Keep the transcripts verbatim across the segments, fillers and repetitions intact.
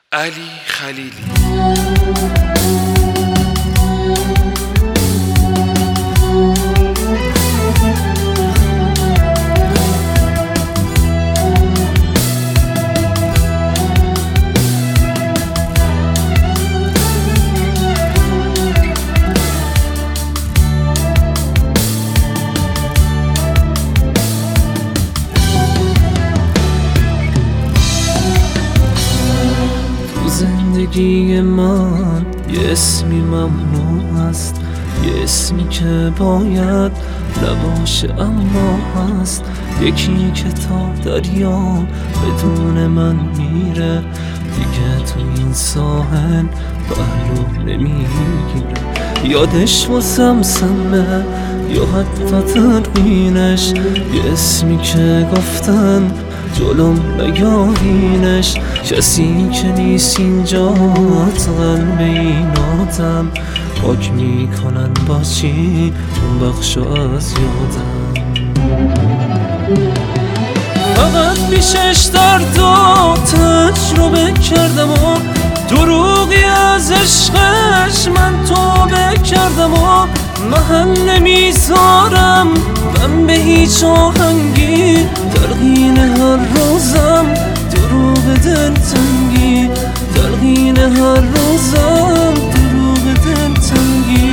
علی خلیلی. زندگی من یه اسمی ممنوع است، یه اسمی که باید نباشه اما هست. یکی که تا دریا بدون من میره، دیگه تو این ساحل پهلو نمیگیره. یادش واسم سمه یا حتی ترقینش، یه اسمی که گفتن جلوم نگاهینش. کسی که نیست اینجاست قلب این آدم، پاک میکنن با چی اون بخشو از یادم. فقط پیشش درد و تجربه کردم و دروغی از عشقش من توبه کردم و محل نمیذارم من به هیچ آهنگی، تلقین هر روزم دروغ دلتنگی، تلقین هر روزم دروغ دلتنگی.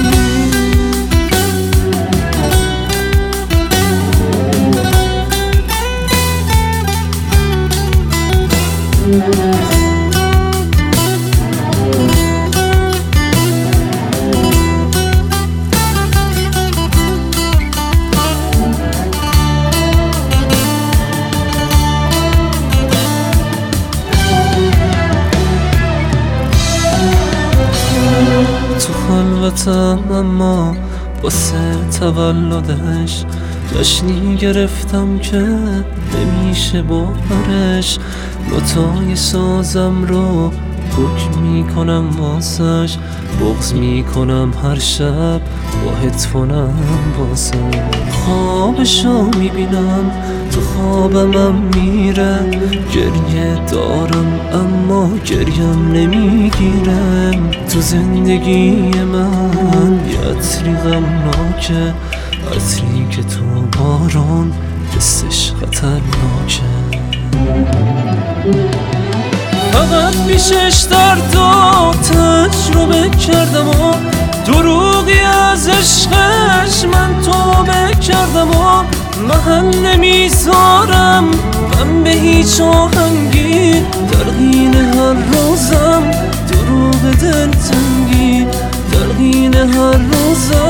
تو خلوتم اما واسه تولدش جشنی گرفتم که نمیشه باورش. نوتای سازم رو بک میکنم واسش، بغض میکنم هر شب با هدفونم واسه. خوابشو میبینم تو خوابمم میره، گریه دارم اما گریم نمیگیرم. تو زندگی من یه عطری غمناکه، عطری که تو باران دستش خطرناکه. فقط پیشش درد و تجربه کردم و دروغی از عشقش من توبه کردم و محل نمیذارم من به هیچ آهنگی، تلقین هر روزم دروغ دلتنگی، تلقین هر روزم